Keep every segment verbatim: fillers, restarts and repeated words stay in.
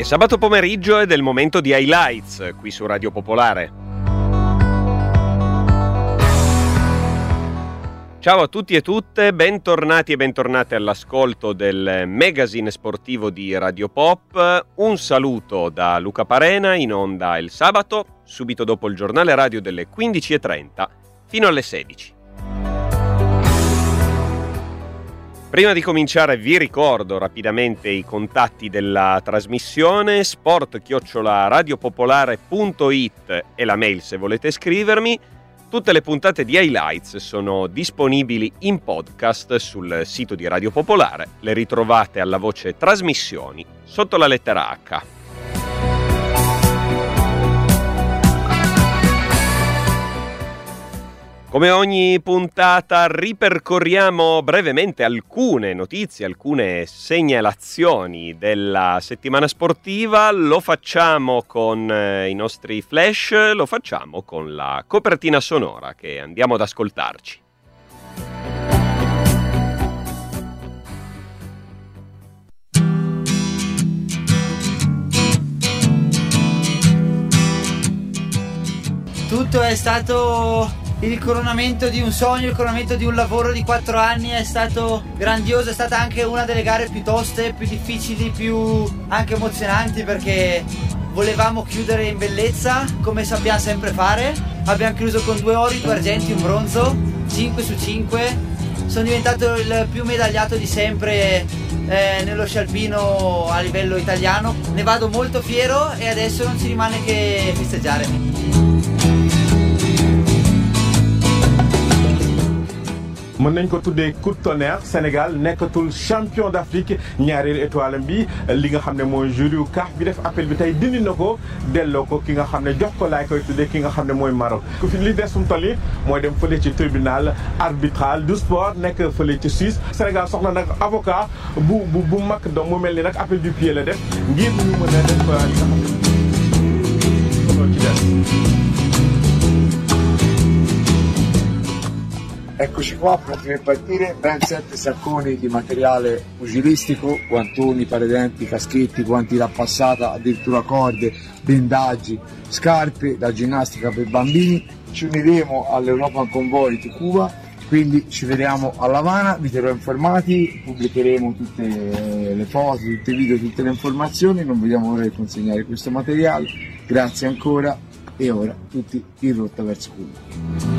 E sabato pomeriggio è del momento di highlights qui su Radio Popolare. Ciao a tutti e tutte, bentornati e bentornate all'ascolto del magazine sportivo di Radio Pop. Un saluto da Luca Parena, in onda il sabato, subito dopo il giornale radio delle quindici e trenta fino alle sedici. Prima di cominciare vi ricordo rapidamente i contatti della trasmissione: sport chiocciola radiopopolare punto it e la mail se volete scrivermi. Tutte le puntate di Highlights sono disponibili in podcast sul sito di Radio Popolare. Le ritrovate alla voce trasmissioni sotto la lettera H. Come ogni puntata ripercorriamo brevemente alcune notizie, alcune segnalazioni della settimana sportiva. Lo facciamo con eh, i nostri flash, lo facciamo con la copertina sonora che andiamo ad ascoltarci. Tutto è stato il coronamento di un sogno, il coronamento di un lavoro di quattro anni. È stato grandioso, è stata anche una delle gare più toste, più difficili, più anche emozionanti, perché volevamo chiudere in bellezza come sappiamo sempre fare. Abbiamo chiuso con due ori, due argenti, un bronzo, cinque su cinque. Sono diventato il più medagliato di sempre eh, nello sci alpino a livello italiano. Ne vado molto fiero e adesso non ci rimane che festeggiare. mën nañ ko tuddee coup de tonnerre. Sénégal nekkatul champion d'Afrique ñaareelu étoile bi li nga xam ne mooy jury yu C A F bi def appel bi tey dindi na ko delloo ko ki nga xam ne jox ko laay koy tuddee ki nga xam ne mooy Maroc. ku fi li des fu mu toll nii mooy dem fële ci tribunal arbitral du sport nekk fële ci Suisse. Sénégal soxla nag avocat bu bu bu mag donc mu mel ni nag appel du pied la def ngir ñu mën a def li nga xam ne ci des. Eccoci qua, pronti per partire, ben sette sacconi di materiale pugilistico, guantoni, paradenti, caschetti, guanti da passata, addirittura corde, bendaggi, scarpe da ginnastica per bambini. Ci uniremo all'European Convoy di Cuba, quindi ci vediamo a La Habana, vi terrò informati, pubblicheremo tutte le foto, tutti i video, tutte le informazioni. Non vediamo l'ora di consegnare questo materiale. Grazie ancora e ora tutti in rotta verso Cuba.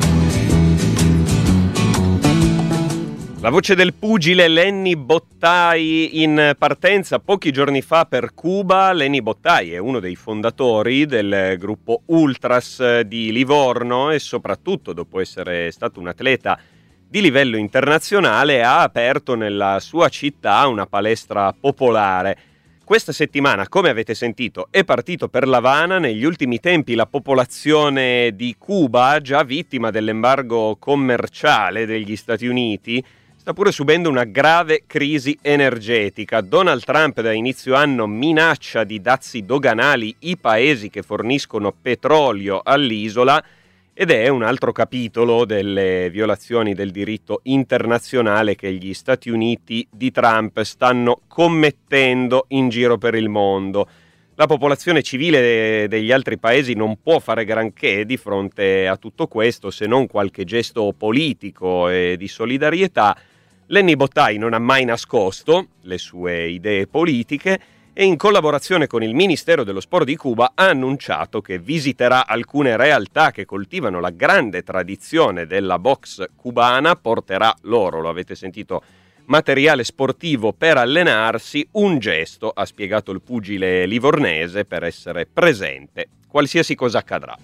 La voce del pugile Lenny Bottai in partenza pochi giorni fa per Cuba. Lenny Bottai è uno dei fondatori del gruppo Ultras di Livorno e soprattutto, dopo essere stato un atleta di livello internazionale, ha aperto nella sua città una palestra popolare. Questa settimana, come avete sentito, è partito per l'Havana. Negli ultimi tempi la popolazione di Cuba, già vittima dell'embargo commerciale degli Stati Uniti, sta pure subendo una grave crisi energetica. Donald Trump da inizio anno minaccia di dazi doganali i paesi che forniscono petrolio all'isola ed è un altro capitolo delle violazioni del diritto internazionale che gli Stati Uniti di Trump stanno commettendo in giro per il mondo. La popolazione civile degli altri paesi non può fare granché di fronte a tutto questo, se non qualche gesto politico e di solidarietà. Lenny Bottai non ha mai nascosto le sue idee politiche e in collaborazione con il Ministero dello Sport di Cuba ha annunciato che visiterà alcune realtà che coltivano la grande tradizione della box cubana, porterà loro, lo avete sentito, materiale sportivo per allenarsi, un gesto, ha spiegato il pugile livornese, per essere presente qualsiasi cosa accadrà.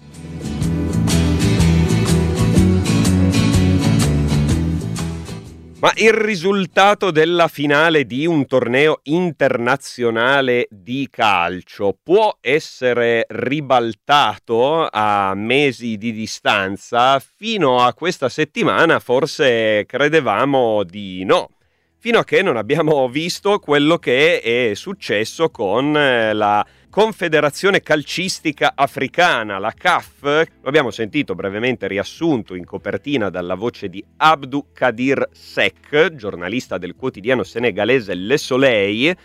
Ma il risultato della finale di un torneo internazionale di calcio può essere ribaltato a mesi di distanza? Fino a questa settimana forse credevamo di no, fino a che non abbiamo visto quello che è successo con la Confederazione Calcistica Africana, la C A F. Lo abbiamo sentito brevemente riassunto in copertina dalla voce di Abdou Kadir Seck, giornalista del quotidiano senegalese Le Soleil, che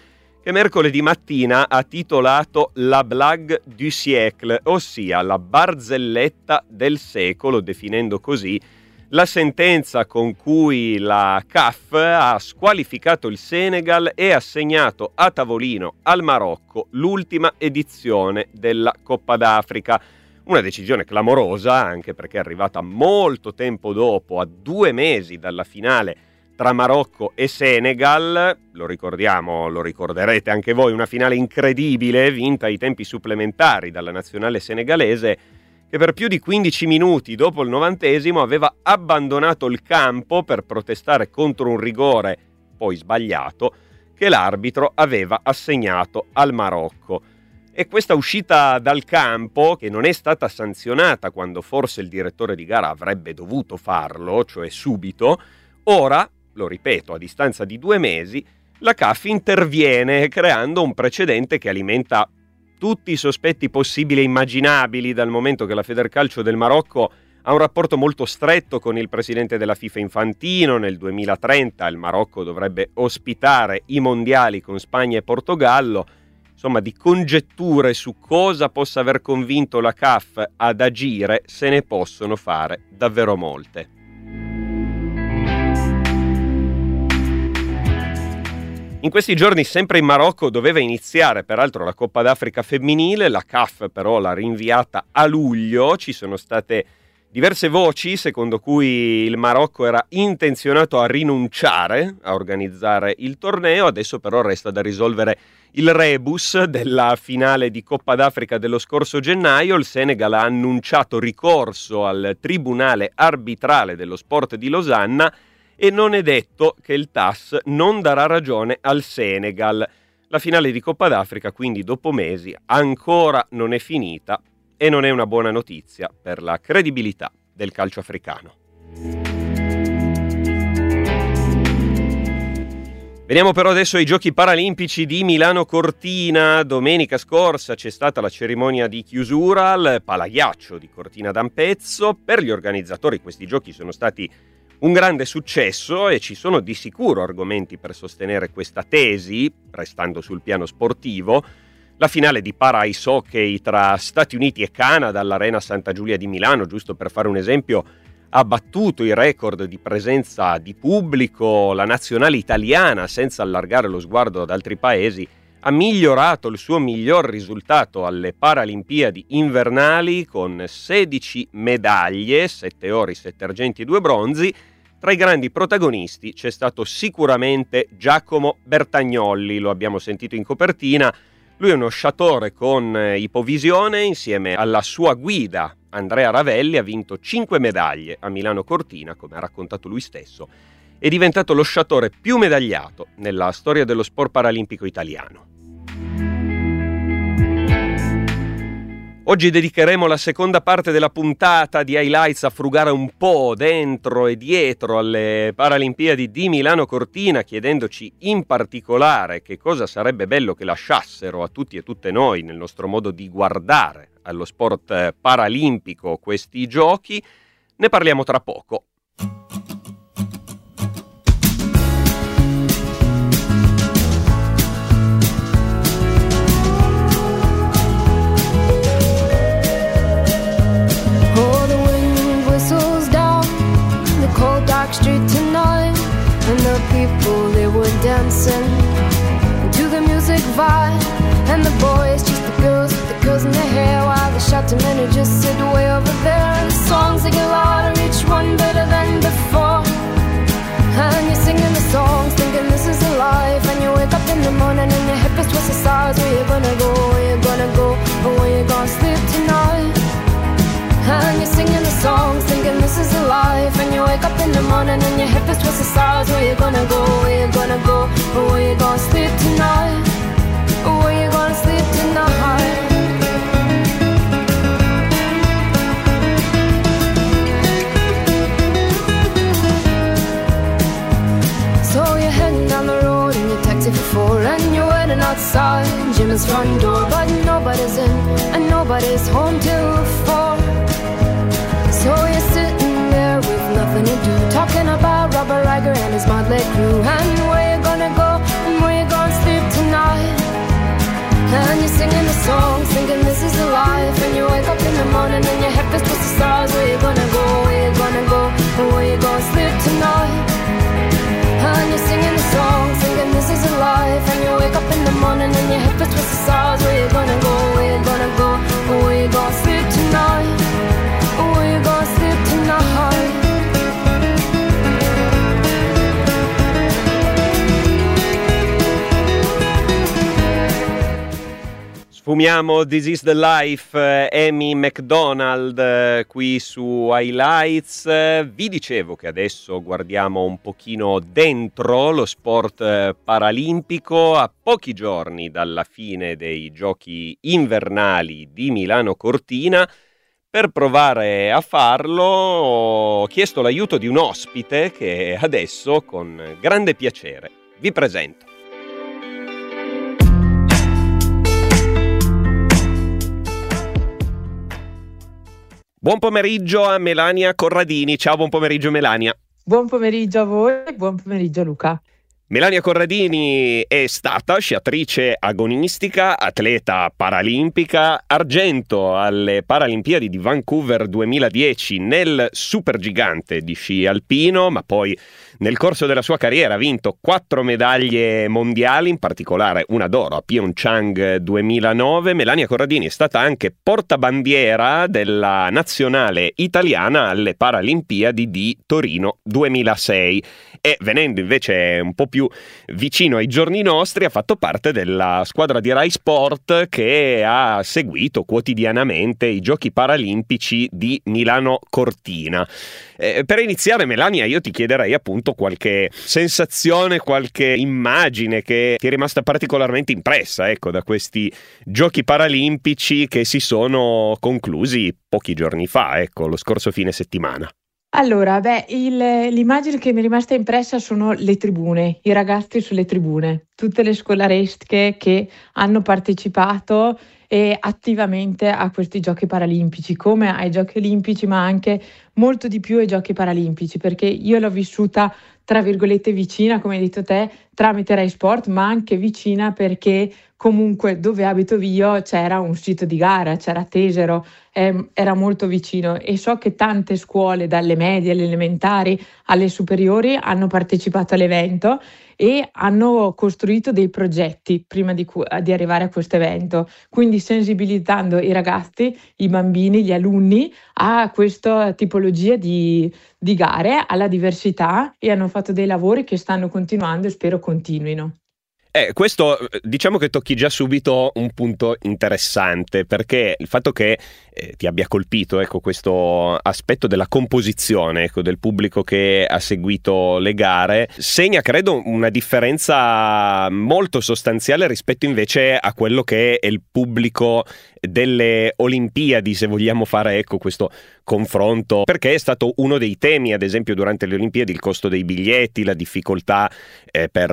che mercoledì mattina ha titolato La blague du siècle, ossia la barzelletta del secolo, definendo così la sentenza con cui la C A F ha squalificato il Senegal e assegnato a tavolino al Marocco l'ultima edizione della Coppa d'Africa. Una decisione clamorosa, anche perché è arrivata molto tempo dopo, a due mesi dalla finale tra Marocco e Senegal. Lo ricordiamo, lo ricorderete anche voi, una finale incredibile, vinta ai tempi supplementari dalla nazionale senegalese, che per più di quindici minuti dopo il novantesimo aveva abbandonato il campo per protestare contro un rigore, poi sbagliato, che l'arbitro aveva assegnato al Marocco. E questa uscita dal campo, che non è stata sanzionata quando forse il direttore di gara avrebbe dovuto farlo, cioè subito, ora, lo ripeto, a distanza di due mesi, la C A F interviene creando un precedente che alimenta tutti i sospetti possibili e immaginabili, dal momento che la Federcalcio del Marocco ha un rapporto molto stretto con il presidente della FIFA Infantino. Nel duemilatrenta il Marocco dovrebbe ospitare i mondiali con Spagna e Portogallo. Insomma, di congetture su cosa possa aver convinto la C A F ad agire se ne possono fare davvero molte. In questi giorni, sempre in Marocco, doveva iniziare peraltro la Coppa d'Africa femminile, la C A F però l'ha rinviata a luglio. Ci sono state diverse voci secondo cui il Marocco era intenzionato a rinunciare a organizzare il torneo. Adesso però resta da risolvere il rebus della finale di Coppa d'Africa dello scorso gennaio. Il Senegal ha annunciato ricorso al Tribunale Arbitrale dello Sport di Losanna e non è detto che il T A S non darà ragione al Senegal. La finale di Coppa d'Africa, quindi dopo mesi, ancora non è finita e non è una buona notizia per la credibilità del calcio africano. Veniamo però adesso ai Giochi Paralimpici di Milano Cortina. Domenica scorsa c'è stata la cerimonia di chiusura al Palaghiaccio di Cortina d'Ampezzo. Per gli organizzatori questi giochi sono stati un grande successo e ci sono di sicuro argomenti per sostenere questa tesi, restando sul piano sportivo. La finale di para ice hockey tra Stati Uniti e Canada all'Arena Santa Giulia di Milano, giusto per fare un esempio, ha battuto i record di presenza di pubblico. La nazionale italiana, senza allargare lo sguardo ad altri paesi, ha migliorato il suo miglior risultato alle Paralimpiadi invernali con sedici medaglie, sette ori, sette argenti e due bronzi. Tra i grandi protagonisti c'è stato sicuramente Giacomo Bertagnolli, lo abbiamo sentito in copertina. Lui è uno sciatore con ipovisione, insieme alla sua guida Andrea Ravelli ha vinto cinque medaglie a Milano Cortina, come ha raccontato lui stesso. È diventato lo sciatore più medagliato nella storia dello sport paralimpico italiano. Oggi dedicheremo la seconda parte della puntata di Highlights a frugare un po' dentro e dietro alle Paralimpiadi di Milano Cortina, chiedendoci in particolare che cosa sarebbe bello che lasciassero a tutti e tutte noi nel nostro modo di guardare allo sport paralimpico questi giochi. Ne parliamo tra poco. Street tonight, and the people they were dancing to the music vibe, and the boys just the girls with the girls in their hair, while the shouting men who just sit way over there, and the songs they get louder, each one better than before, and you're singing the songs thinking this is a life, and you wake up in the morning and your hip is twisted sides. Where you gonna go, where you gonna go, or where you gonna sleep tonight? And you're singing the songs, thinking this is a life. And you wake up in the morning and your hip is twisted sides. Where you gonna go, where you gonna go, or where you gonna sleep tonight? Or where you gonna sleep tonight? So you're heading down the road in your taxi for four, and you're waiting outside Jim's front door, but nobody's in and nobody's home till four. So you're sitting there with nothing to do, talking about Robert Riger and his motley crew, and where you gonna go and where you gonna sleep tonight? Sfumiamo This is the Life, eh, Amy McDonald eh, qui su Highlights. Eh, vi dicevo che adesso guardiamo un pochino dentro lo sport eh, paralimpico, a pochi giorni dalla fine dei giochi invernali di Milano Cortina. Per provare a farlo ho chiesto l'aiuto di un ospite che adesso con grande piacere vi presento. Buon pomeriggio a Melania Corradini. Ciao, buon pomeriggio Melania. Buon pomeriggio a voi e buon pomeriggio Luca. Melania Corradini è stata sciatrice agonistica, atleta paralimpica, argento alle Paralimpiadi di Vancouver duemiladieci nel supergigante di sci alpino, ma poi nel corso della sua carriera ha vinto quattro medaglie mondiali, in particolare una d'oro a Pyeongchang duemilanove. Melania Corradini è stata anche portabandiera della nazionale italiana alle Paralimpiadi di Torino duemilasei e, venendo invece un po' più vicino ai giorni nostri, ha fatto parte della squadra di Rai Sport che ha seguito quotidianamente i giochi paralimpici di Milano Cortina. Eh, per iniziare, Melania, io ti chiederei appunto qualche sensazione, qualche immagine che ti è rimasta particolarmente impressa, ecco, da questi giochi paralimpici che si sono conclusi pochi giorni fa, ecco, lo scorso fine settimana. Allora, beh, il, l'immagine che mi è rimasta impressa sono le tribune, i ragazzi sulle tribune, tutte le scolaresche che hanno partecipato e attivamente a questi giochi paralimpici, come ai giochi olimpici, ma anche molto di più ai giochi paralimpici, perché io l'ho vissuta tra virgolette vicina, come hai detto te, tramite Rai Sport, ma anche vicina perché comunque dove abito io c'era un sito di gara, c'era Tesero, eh, era molto vicino, e so che tante scuole, dalle medie alle elementari alle superiori, hanno partecipato all'evento e hanno costruito dei progetti prima di, cu- di arrivare a questo evento, quindi sensibilizzando i ragazzi, i bambini, gli alunni a questa tipologia di, di gare, alla diversità, e hanno fatto dei lavori che stanno continuando e spero continuino. Eh, questo diciamo che tocchi già subito un punto interessante, perché il fatto che eh, ti abbia colpito, ecco, questo aspetto della composizione, ecco, del pubblico che ha seguito le gare segna, credo, una differenza molto sostanziale rispetto invece a quello che è il pubblico delle Olimpiadi, se vogliamo fare, ecco, questo confronto, perché è stato uno dei temi, ad esempio, durante le Olimpiadi, il costo dei biglietti, la difficoltà eh, per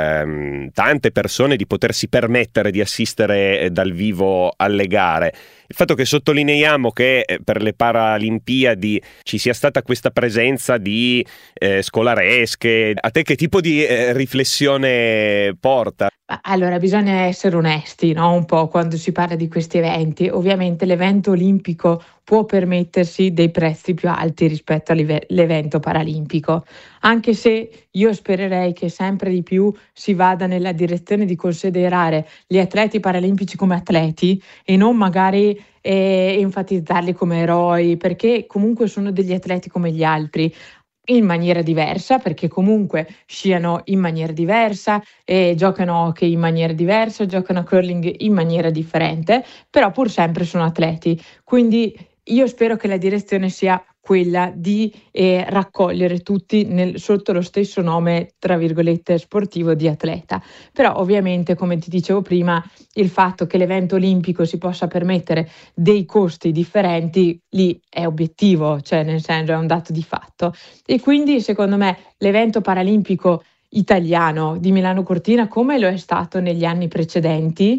eh, tante persone di potersi permettere di assistere eh, dal vivo alle gare. Il fatto che sottolineiamo che eh, per le Paralimpiadi ci sia stata questa presenza di eh, scolaresche, a te che tipo di eh, riflessione porta? Allora, bisogna essere onesti, no? Un po' quando si parla di questi eventi. Ovviamente l'evento olimpico può permettersi dei prezzi più alti rispetto all'evento paralimpico, anche se io spererei che sempre di più si vada nella direzione di considerare gli atleti paralimpici come atleti e non magari eh, enfatizzarli come eroi, perché comunque sono degli atleti come gli altri, in maniera diversa, perché comunque sciano in maniera diversa e giocano hockey in maniera diversa, giocano a curling in maniera differente, però pur sempre sono atleti. Quindi io spero che la direzione sia quella di eh, raccogliere tutti nel, sotto lo stesso nome, tra virgolette, sportivo di atleta. Però ovviamente, come ti dicevo prima, il fatto che l'evento olimpico si possa permettere dei costi differenti, lì è obiettivo, cioè nel senso è un dato di fatto. E quindi secondo me l'evento paralimpico italiano di Milano Cortina, come lo è stato negli anni precedenti,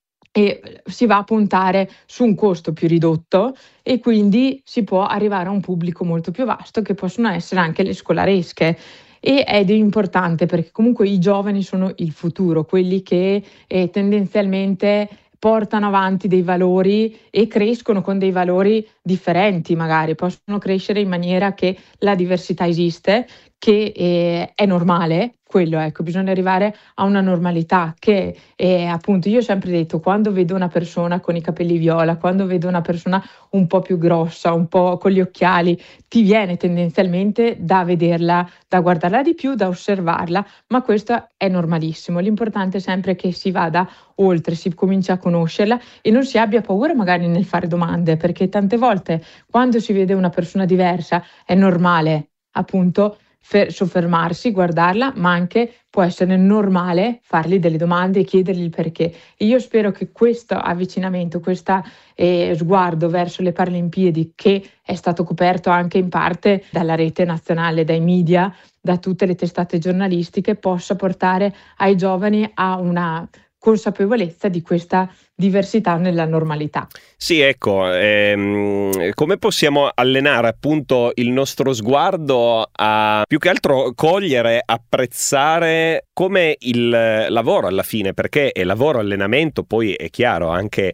e si va a puntare su un costo più ridotto e quindi si può arrivare a un pubblico molto più vasto, che possono essere anche le scolaresche. E ed è importante perché comunque i giovani sono il futuro, quelli che eh, tendenzialmente portano avanti dei valori e crescono con dei valori differenti, magari possono crescere in maniera che la diversità esiste, che eh, è normale, quello, ecco, bisogna arrivare a una normalità che è, appunto, io ho sempre detto, quando vedo una persona con i capelli viola, quando vedo una persona un po' più grossa, un po' con gli occhiali, ti viene tendenzialmente da vederla, da guardarla di più, da osservarla, ma questo è normalissimo. L'importante è sempre che si vada oltre, si comincia a conoscerla e non si abbia paura magari nel fare domande, perché tante volte quando si vede una persona diversa è normale, appunto, fer- soffermarsi, guardarla, ma anche può essere normale fargli delle domande e chiedergli il perché. E io spero che questo avvicinamento, questo eh, sguardo verso le Paralimpiadi, che è stato coperto anche in parte dalla rete nazionale, dai media, da tutte le testate giornalistiche, possa portare ai giovani a una consapevolezza di questa diversità nella normalità. Sì, ecco, ehm, come possiamo allenare appunto il nostro sguardo a più che altro cogliere, apprezzare come il lavoro alla fine, perché è lavoro, allenamento, poi è chiaro anche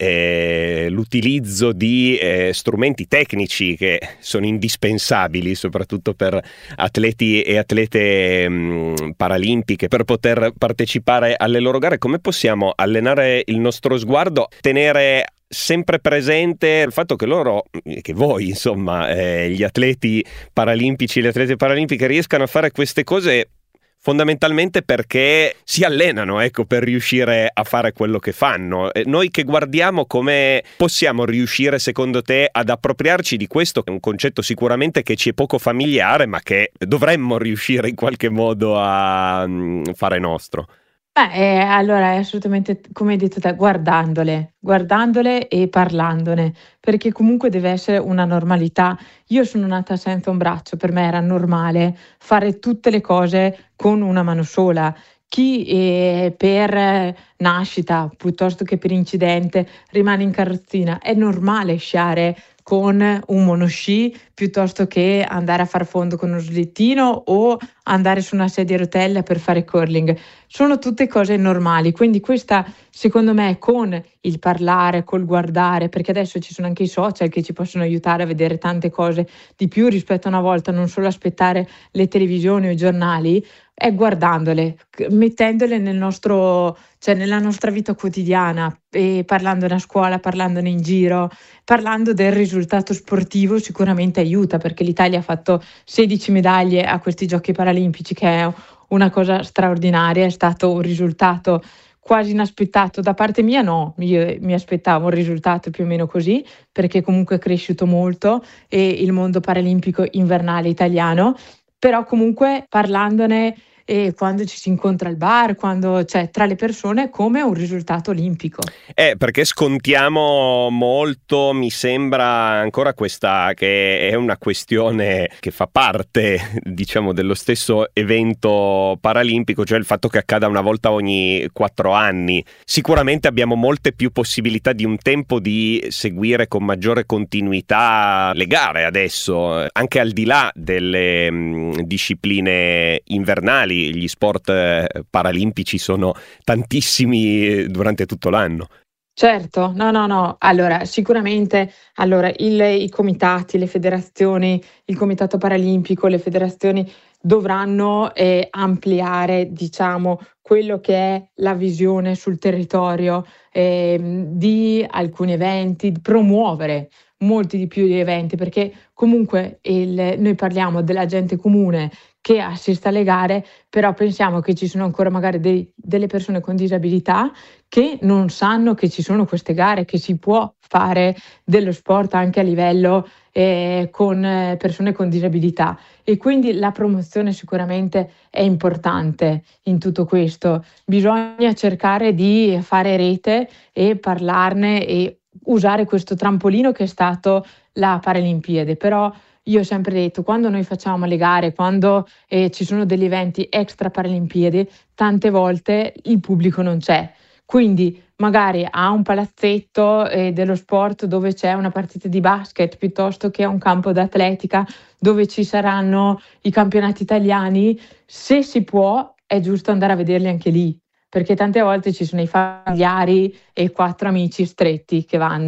eh, l'utilizzo di eh, strumenti tecnici che sono indispensabili soprattutto per atleti e atlete mh, paralimpiche per poter partecipare alle loro gare. Come possiamo allenare il nostro sguardo, tenere sempre presente il fatto che loro, che voi insomma, eh, gli atleti paralimpici, le atlete paralimpiche riescano a fare queste cose fondamentalmente perché si allenano, ecco, per riuscire a fare quello che fanno. E noi che guardiamo, come possiamo riuscire secondo te ad appropriarci di questo, che è un concetto sicuramente che ci è poco familiare, ma che dovremmo riuscire in qualche modo a mm, fare nostro? Beh, eh, allora è assolutamente come hai detto te, guardandole, guardandole e parlandone, perché comunque deve essere una normalità. Io sono nata senza un braccio, per me era normale fare tutte le cose con una mano sola. Chi eh, per eh, nascita piuttosto che per incidente rimane in carrozzina, è normale sciare con un monosci piuttosto che andare a far fondo con uno slittino o andare su una sedia a rotelle per fare curling. Sono tutte cose normali, quindi questa secondo me con il parlare, col guardare, perché adesso ci sono anche i social che ci possono aiutare a vedere tante cose di più rispetto a una volta, non solo aspettare le televisioni o i giornali, è guardandole, mettendole nel nostro, cioè nella nostra vita quotidiana, e parlandone a scuola, parlandone in giro, parlando del risultato sportivo sicuramente aiuta, perché l'Italia ha fatto sedici medaglie a questi giochi paralimpici, che è una cosa straordinaria, è stato un risultato quasi inaspettato da parte mia. No, io mi aspettavo un risultato più o meno così, perché comunque è cresciuto molto e il mondo paralimpico invernale italiano, però comunque parlandone e quando ci si incontra al bar, quando c'è tra le persone, come un risultato olimpico. Eh, perché scontiamo molto, mi sembra ancora questa, che è una questione che fa parte, diciamo, dello stesso evento paralimpico, cioè il fatto che accada una volta ogni quattro anni. Sicuramente abbiamo molte più possibilità di un tempo di seguire con maggiore continuità le gare adesso, anche al di là delle mh, discipline invernali. Gli sport eh, paralimpici sono tantissimi durante tutto l'anno. Certo, no, no, no. Allora, sicuramente allora, il, i comitati, le federazioni, il Comitato Paralimpico, le federazioni dovranno eh, ampliare, diciamo, quello che è la visione sul territorio eh, di alcuni eventi, promuovere molti di più gli eventi, perché comunque il, noi parliamo della gente comune che assiste alle gare, però pensiamo che ci sono ancora magari dei, delle persone con disabilità che non sanno che ci sono queste gare, che si può fare dello sport anche a livello eh, con persone con disabilità, e quindi la promozione sicuramente è importante in tutto questo. Bisogna cercare di fare rete e parlarne e usare questo trampolino che è stato la Paralimpiade, però io ho sempre detto, quando noi facciamo le gare, quando eh, ci sono degli eventi extra Paralimpiadi, tante volte il pubblico non c'è. Quindi magari a un palazzetto eh, dello sport dove c'è una partita di basket, piuttosto che a un campo d'atletica dove ci saranno i campionati italiani, se si può è giusto andare a vederli anche lì, perché tante volte ci sono i familiari e quattro amici stretti che vanno.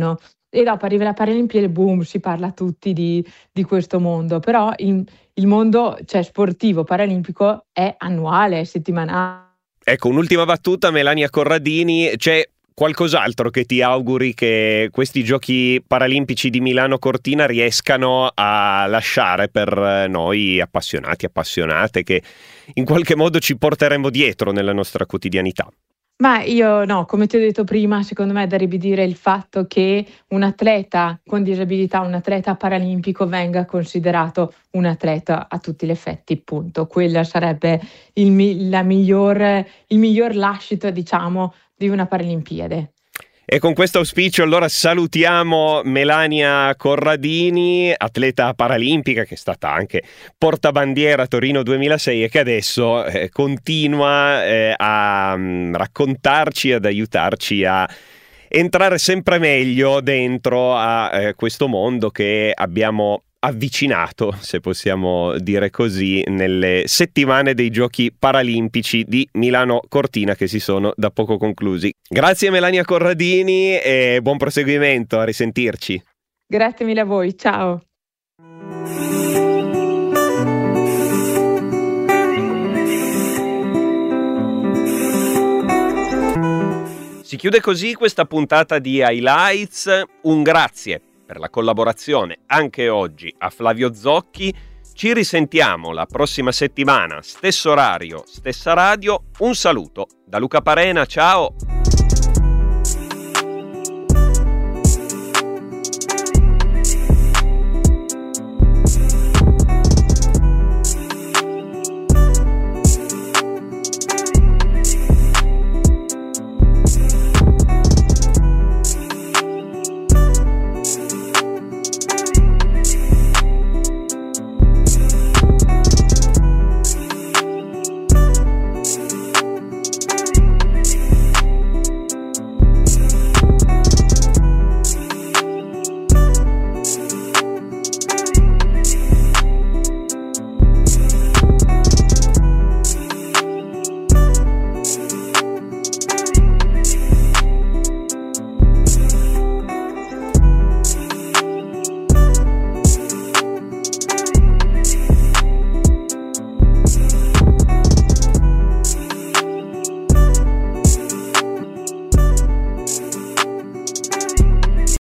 e dopo arriva la Paralimpiade, boom, si parla tutti di, di questo mondo, però il, il mondo, cioè, sportivo paralimpico è annuale, è settimanale. Ecco, un'ultima battuta, Melania Corradini, c'è qualcos'altro che ti auguri che questi giochi paralimpici di Milano Cortina riescano a lasciare per noi appassionati, appassionate, che in qualche modo ci porteremo dietro nella nostra quotidianità? Ma io no, come ti ho detto prima, secondo me è da ribadire il fatto che un atleta con disabilità, un atleta paralimpico venga considerato un atleta a tutti gli effetti, punto. Quella sarebbe il, la miglior, il miglior lascito, diciamo, di una Paralimpiade. E con questo auspicio allora salutiamo Melania Corradini, atleta paralimpica che è stata anche portabandiera Torino duemilasei e che adesso eh, continua eh, a um, raccontarci, ad aiutarci a entrare sempre meglio dentro a eh, questo mondo che abbiamo avvicinato, se possiamo dire così, nelle settimane dei Giochi Paralimpici di Milano Cortina che si sono da poco conclusi. Grazie Melania Corradini e buon proseguimento, a risentirci. Grazie mille a voi, ciao. Si chiude così questa puntata di Highlights. Un grazie per la collaborazione anche oggi a Flavio Zocchi. Ci risentiamo la prossima settimana, stesso orario, stessa radio. Un saluto da Luca Parena, ciao!